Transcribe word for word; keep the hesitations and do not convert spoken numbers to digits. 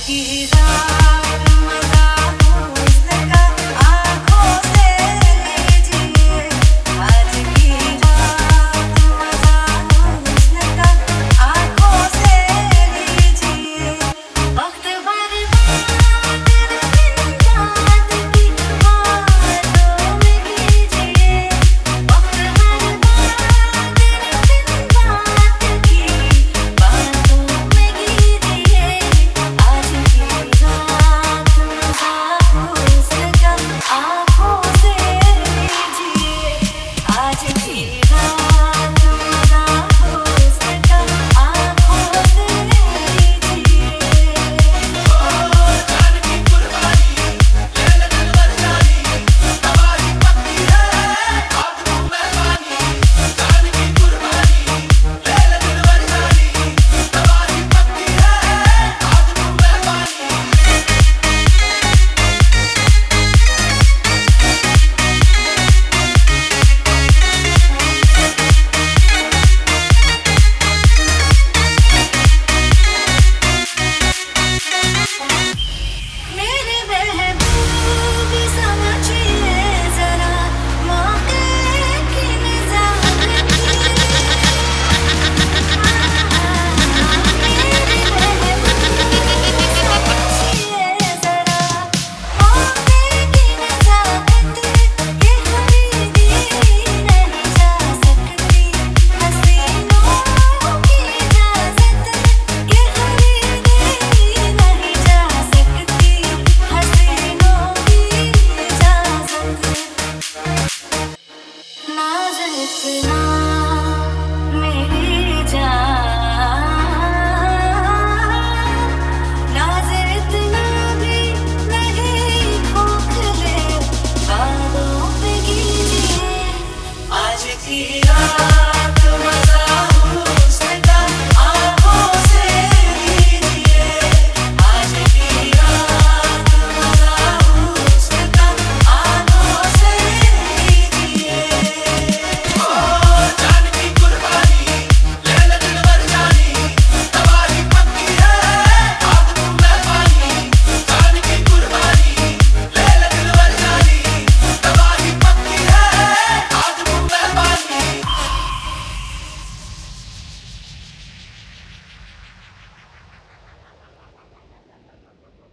की रात मजा हुस्न का आँखों से लीजिए। आज की रात मजा हुस्न का आँखों से लीजिए। वक्त बर्बाद दिन रात की बातों में कीजिए। वक्त बर्बाद दिन रात की बातों में कीजिए। आज की रात मजा हुस्न का आँखों से लीजिए। आज की रात मजा हुस्न का आँखों से लीजिए। मेरे महबूब समझिए जरा मौके की नज़ाकत। मेरे महबूब समझिए जरा मौके की नज़ाकत। ये खरीदी नहीं जा सकती हसीनों की इजाज़त। ये खरीदी नहीं जा सकती हसीनों की इजाज़त। नाज़ इतना मेरी जान, नाज़ इतना भी नहीं खोखले बातों पे कीजिए। आज की रात